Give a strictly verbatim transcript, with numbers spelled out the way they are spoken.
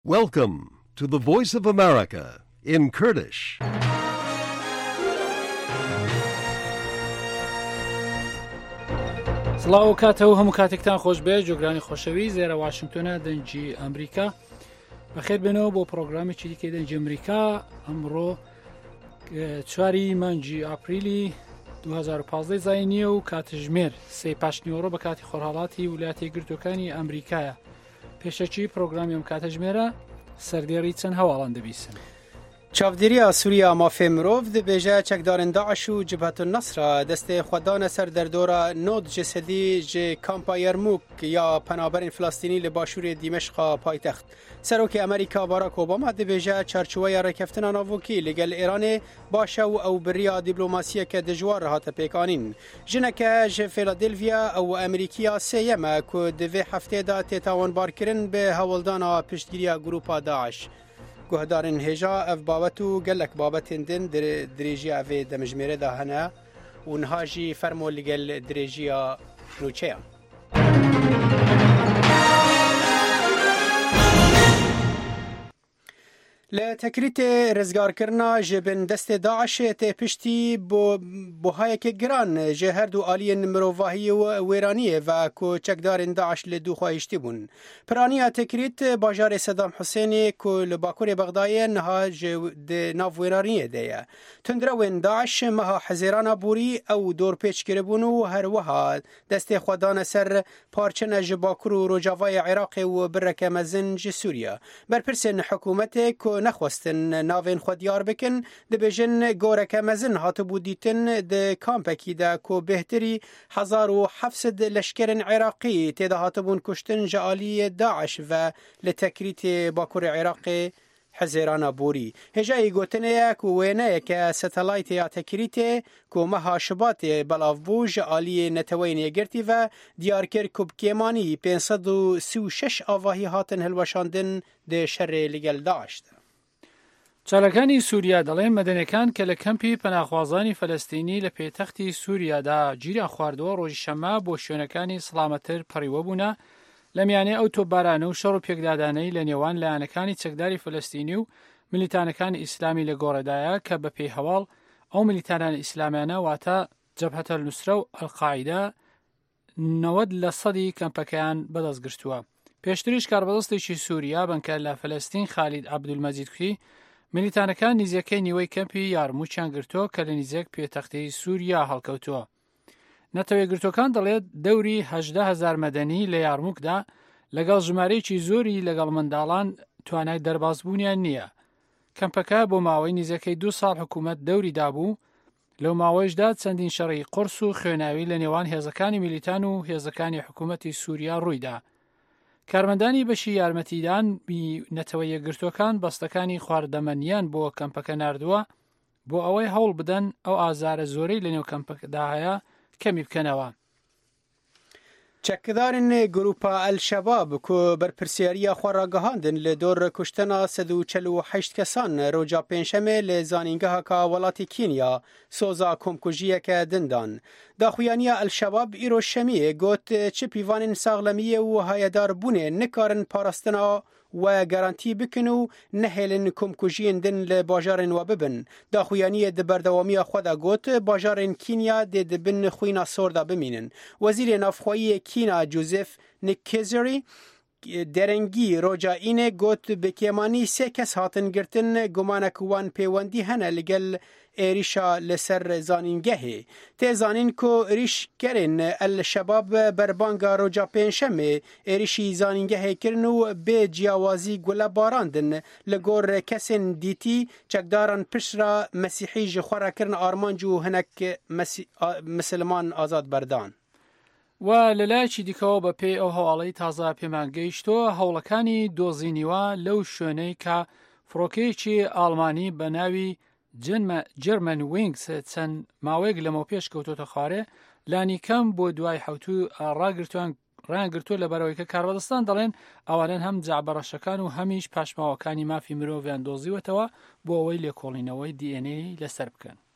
Welcome to the Voice of America in Kurdish. سڵاو کاتەوە هەموو کاتێکتان خۆش بێ جۆگرانی خۆشەوی زێرە واشنگتۆنە دەنجی ئەمریکا بەخێر بێنەوە بۆ پرۆگرامی چیدیکەی دەنجی ئەمریکا ئەمڕۆ چواری مانگی ئاپریلی دوو هەزار و پانزدە زاینیە و کاتژمێر سێ پاشنیوەڕۆ بە کاتی خۆرهاڵاتی ویلایەتە یەکگرتووەکانی ئەمریکایە. پێشەکی پرۆگرامی ئەم کاتەژمێرە سەردێڕی چەند هەواڵان دەبیسن. چاودێریە سووریا مافێ مرۆڤ دەبێژە چەکدارên داعش û Cibhetül Nesra destê xwe dane ser derdora nod ji sedî ji kampa Yermûk ya penaberên Filistînî li başûrê Dîmeşqa paytext. Serokê Amerîka Barack Obama dibêje çarçoveya rêkeftina navokî li gel Îranê baş e û ew biriya dîplomasiyeke dijwar hate pêkanîn. Jineke ji Philadelphia ew Amerîkiya sêyem e ku di vê heftê de tê tawanbarkirin bi hewildana piştgiriya grûpa Daeş. Guhdarên hêja ev babet û gelek babetên din dirêjiya evê demijmêrê de hene û niha jî fermo li gel dirêjiya nûçeyan. Li tekirîtê rizgarkirina ji bin destê Daişê tê piştî buhayekê giran ji her du aliyên mirovahiyê û wêraniyê ve ku çekdarên Daeş li dû xwe hiştî bûn. Piraniya tekirît bajarê Sedam Husênê ku li bakurê Bexdayê niha ji di nav wêraniyê de ye. Tundrewên Daeş meha hezêrana borî ew dorpêç kiribûn û her wiha destê xwe dane ser parçene ji bakur û rojavayê Iraqê û bireke mezin ji Sûriya. Berpirsên hikûmetê ku nexwestin navên xwe diyar bikin dibêjin goreke mezin hatibû dîtin di kampekî de ku bêhtirî hezar û heft sed leşkerên Iraqî têde hatibûn kuştin ji aliyê Daeş ve li tekirîtê bakurê Iraqê hezêrana borî. Hêjayî gotinê ye ku wêneyeke satelaytê ya tekirîtê ku meha Şibatê belav bû ji aliyê neteweyên yekgirtî ve diyar kir ku bi kêmanî pênc sed û sî û şeş avahî hatin hilweşandin di şerê li gel Daeş de. چالەکانی سووریا دەڵێن مەدەنیەکان کە لە کەمپی پەناخوازانی فەلەستینی لە پێتەختی سووریادا گیریان خواردەوە ڕۆژی شەمە بۆ شوێنەکانی سڵامەتر پەڕیوە بوونە لە میانێ ئەو تۆپبارانە و شەڕ و پێکدادانەی لە نێوان لایەنەکانی چەکداری فەلەستینی و ملیتانەکانی ئیسلامی لە گۆڕێدایە کە بە پێی هەواڵ ئەو ملیتانان ئیسلامیانە واتە جەبهەتەل نوسرە و ئەلقاعیدە نەوەد لە سەدی کەمپەکەیان بەدەستگرتووە. پێشتریش کاربەدەستێکی سووریا بنکە لە فەلەستین خالید عەبدولمەجید کوتی ملیتانەکان نیزەکەی نیوەی کەمپی یارموچیان گرتووە کە لە نیزێک پێتەختەی سووریا هەڵکەوتووە. نەتەوەیەکگرتوەکان دەڵێت دەوری هەژدە هەزار مەدەنی لە یارموکدا لەگەڵ ژمارەیەکی زۆری لەگەڵ منداڵان توانای دەربازبوونیان نییە. کەمپەکە بۆ ماوەی نیزەکەی دوو ساڵ حکوومەت دەوری دابوو لەو ماوەیشدا چەندین شەڕی قورس و خوێناوی لە نێوان هێزەکانی میلیتان و هێزەکانی حکوومەتی سووریا ڕوویدا. کارمەندانی بەشی یارمەتیدان نەتەوەی یەکگرتوەکان بەستەکانی خواردەمەنیان بۆ کەمپەکە ناردووە بۆ ئەوەی هەوڵ بدەن ئەو ئازارە زۆرەی لە نێو کەمپەکەدا هەیە کەمی بکەنەوە. چەکدارên grûpa El-Şebab ku berpirsiyariya xwe ragihandin li dor kuştena sed û çel û heşt kesan roja pênşemê li zanîngeheka welatê Kenya soza komkujiyeke din dan. Daxuyaniya El-Şebab îro şemiyê got çi pîvanên saxlemiyê û hayedar bûnê nikarin parastina we garantî bikin û nehêlin komkujiyên din li bajarên we bibin. Daxuyaniyê di berdewamiya xwe de got bajarên Kenya dê dibin xwîna sor de bimînin. Wezîrê Navxweyî Kenya Joseph Nikkezeri derengî roja înê got bi kêmanî sê kes hatin girtin gumanek wan pêwendî hene li gel êrîşa li ser zanîngehê. Tê zanîn ku êrîşgerên El-Şebab berbanga roja pênşemê êrişî zanîngehê kirin û bê ciyawazî gule barandin li gor kesên dîtî çekdaran pişra Mesîhî ji xwe re kirin armanc û hinek misilman azad berdan. و لەلایەکی دیکەوە بە پێی ئەو هەواڵەی تازە پێمان گەیشتووە هەوڵەکانی دۆزینیوە لەو شوێنەی کە فڕۆکەیەکی ئاڵمانی بە ناوی جەرمەن وینگس چەند ماوەیەک لەمەوە پێش کەوتۆتە خوارێ لانی کەم بۆ دوای حوتوو ڕاگرتوان ڕانگرتووە لە بەرەوەی کە کاربەدەستان دەڵێن ئەوانن هەم جعبەڕەشەکان و هەمیش پاشماوەکانی مافی مرۆڤیان دۆزیوەتەوە بۆ ئەوەی لێکۆڵینەوەی دی ئێن ئێ لەسەر بکەن.